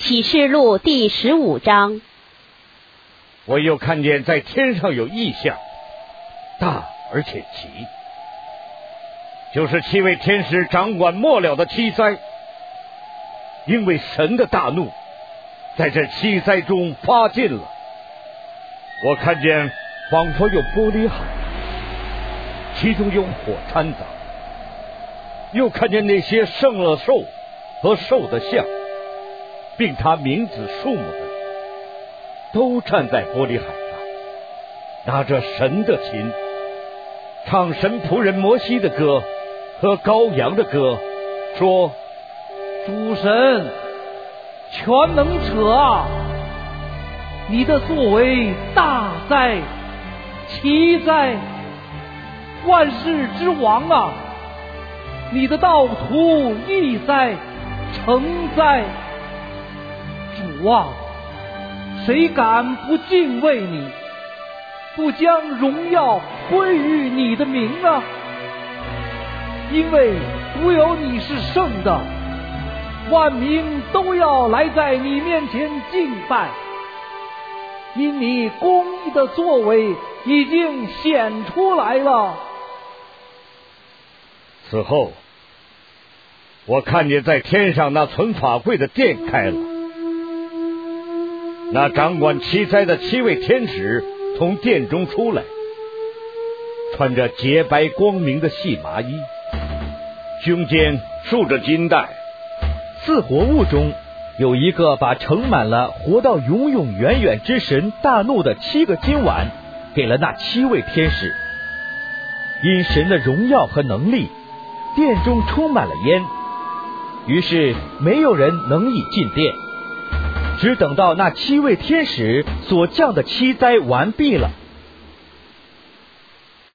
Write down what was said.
启示录第15章。 我又看见在天上有异象，大而且奇，就是7位天使掌管末了的7灾，因为神的大怒在这7灾中发尽了。我看见仿佛有玻璃海，其中有火掺杂，又看见那些胜了兽和兽的像，并他名字数目的人，都站在玻璃海上，拿着神的琴，唱神仆人摩西的歌和羔羊的歌，说： 主神，全能者啊，你的作为大哉，奇哉，万世之王啊，你的道途义哉，诚哉。主啊，谁敢不敬畏你，不将荣耀归于你的名呢？因为独有你是圣的，万民都要来在你面前敬拜，因你公义的作为已经显出来了。 此后，我看见在天上那存法柜的殿开了，那掌管7灾的7位天使从殿中出来，穿着洁白光明的细麻衣，胸间束着金带。 4活物中有一个把盛满了活到永永远远之神大怒的7个金碗给了那7位天使。因神的荣耀和能力，殿中充满了烟，于是没有人能以进殿，只等到那7位天使所降的7灾完毕了，